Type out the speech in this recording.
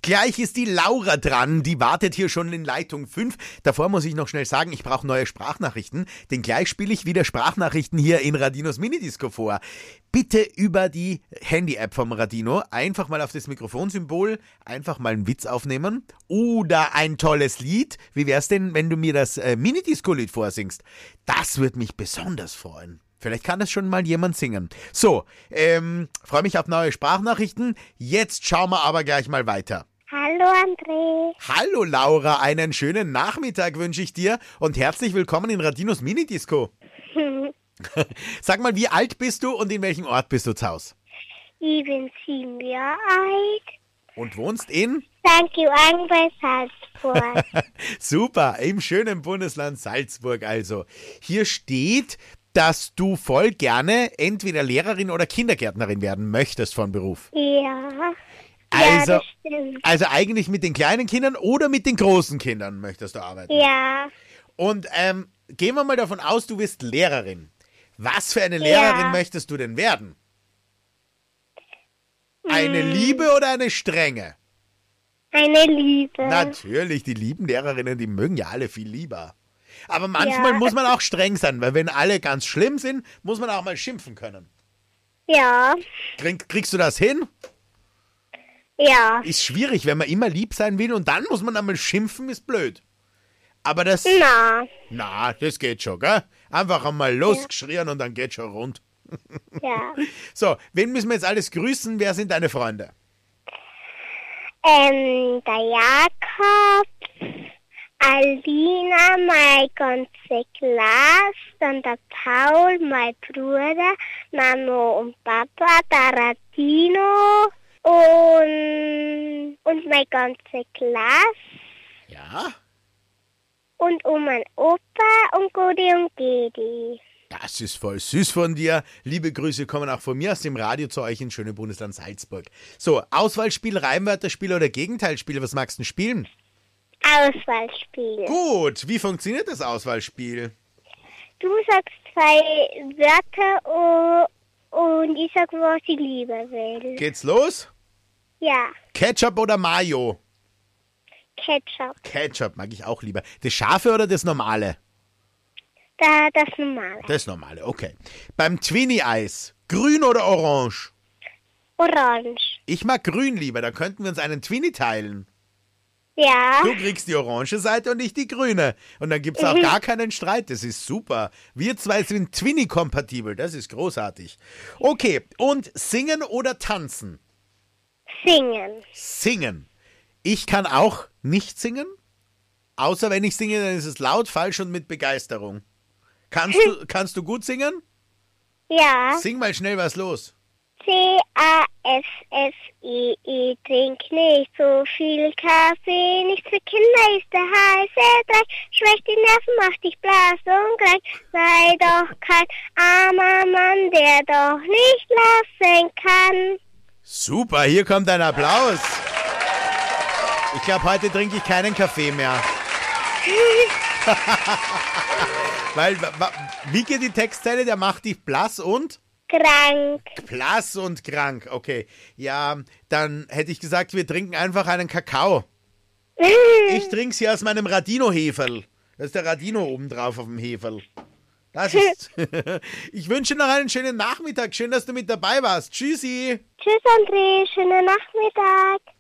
Gleich ist die Laura dran, die wartet hier schon in Leitung 5. Davor muss ich noch schnell sagen, ich brauche neue Sprachnachrichten, denn gleich spiele ich wieder Sprachnachrichten hier in Radinos Minidisco vor. Bitte über die Handy-App vom Radino einfach mal auf das Mikrofonsymbol, einfach mal einen Witz aufnehmen oder ein tolles Lied. Wie wär's denn, wenn du mir das Minidisco-Lied vorsingst? Das würde mich besonders freuen. Vielleicht kann das schon mal jemand singen. So, freue mich auf neue Sprachnachrichten. Jetzt schauen wir aber gleich mal weiter. Hallo André. Hallo Laura, einen schönen Nachmittag wünsche ich dir und herzlich willkommen in Radinos Minidisco. Sag mal, wie alt bist du und in welchem Ort bist du zu Hause? Ich bin 7 Jahre alt. Und wohnst in? St. Johann bei Salzburg. Super, im schönen Bundesland Salzburg also. Hier steht, dass du voll gerne entweder Lehrerin oder Kindergärtnerin werden möchtest von Beruf. Ja. Also, Ja, das stimmt. also eigentlich mit den kleinen Kindern oder mit den großen Kindern möchtest du arbeiten? Ja. Und gehen wir mal davon aus, du wirst Lehrerin. Was für eine Lehrerin möchtest du denn werden? Eine liebe oder eine strenge? Eine Liebe. Natürlich, die lieben Lehrerinnen, die mögen ja alle viel lieber. Aber manchmal muss man auch streng sein, weil wenn alle ganz schlimm sind, muss man auch mal schimpfen können. Ja. Kriegst du das hin? Ja. Ist schwierig, wenn man immer lieb sein will und dann muss man einmal schimpfen, ist blöd. Aber das... Na, das geht schon, gell? Einfach einmal losgeschrien und dann geht schon rund. Ja. So, wen müssen wir jetzt alles grüßen? Wer sind deine Freunde? Der Jakob, Alina, mein ganze Klasse, dann der Paul, mein Bruder, Mama und Papa, der Radino und meine ganze Klasse. Ja? Und mein Opa und Gudi und Gedi. Das ist voll süß von dir. Liebe Grüße kommen auch von mir aus dem Radio zu euch in schönen Bundesland Salzburg. So, Auswahlspiel, Reimwörterspiel oder Gegenteilspiel, was magst du denn spielen? Auswahlspiel. Gut, wie funktioniert das Auswahlspiel? Du sagst 2 Wörter und ich sag, was ich lieber will. Geht's los? Ja, Ketchup oder Mayo? Ketchup. Ketchup mag ich auch lieber. Das Scharfe oder das Normale? Das Normale. Das Normale, okay. Beim Twinnie-Eis, grün oder orange? Orange. Ich mag grün lieber, da könnten wir uns einen Twinnie teilen. Ja. Du kriegst die orange Seite und ich die grüne. Und dann gibt's auch gar keinen Streit, das ist super. Wir zwei sind Twinnie-kompatibel, das ist großartig. Okay, und singen oder tanzen? Singen. Singen. Ich kann auch nicht singen, außer wenn ich singe, dann ist es laut, falsch und mit Begeisterung. Kannst du gut singen? Ja. Sing mal schnell was los. C-A-S-S-E-E, trink nicht so viel Kaffee, nichts für Kinder ist der heiße Dreck, schwächt die Nerven, macht dich blass und krank, sei doch kein armer Mann, der doch nicht lassen kann. Super, hier kommt ein Applaus. Ich glaube, heute trinke ich keinen Kaffee mehr. Weil, wie geht die Textzeile? Der macht dich blass und? Krank. Blass und krank, okay. Ja, dann hätte ich gesagt, wir trinken einfach einen Kakao. Ich trinke sie aus meinem Radino-Heferl. Da ist der Radino oben drauf auf dem Heferl. Das ist... Ich wünsche noch einen schönen Nachmittag. Schön, dass du mit dabei warst. Tschüssi. Tschüss André, schönen Nachmittag.